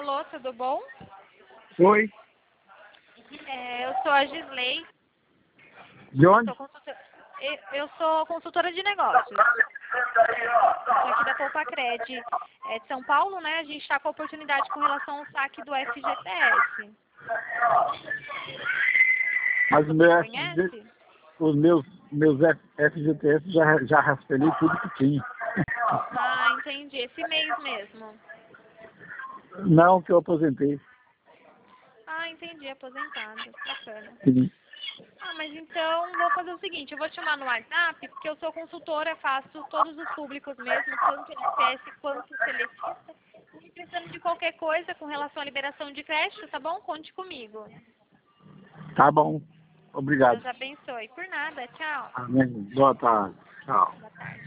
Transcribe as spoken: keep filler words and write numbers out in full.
Alô, tudo bom? Oi, É, eu sou a Gisley. de onde? Sou consultora, eu, eu sou consultora de negócios. Sou aqui da Poupa-Cred. É de São Paulo, né? A gente está com a oportunidade com relação ao saque do F G T S. Mas o Você meu F G, conhece? os meus, meus F- FGTS já, já raspelei tudo que tinha. Ah, entendi. Esse mês mesmo. Não que eu aposentei. Ah, entendi. Aposentado. Bacana. Sim. Ah, mas então vou fazer o seguinte, eu vou te chamar no WhatsApp, porque eu sou consultora, faço todos os públicos mesmo, tanto N P S quanto seletista. E precisando de qualquer coisa com relação à liberação de crédito, tá bom? Conte comigo. Tá bom. Obrigado. Deus abençoe. Por nada. Tchau. Amém. Boa tarde. Tchau. Boa tarde.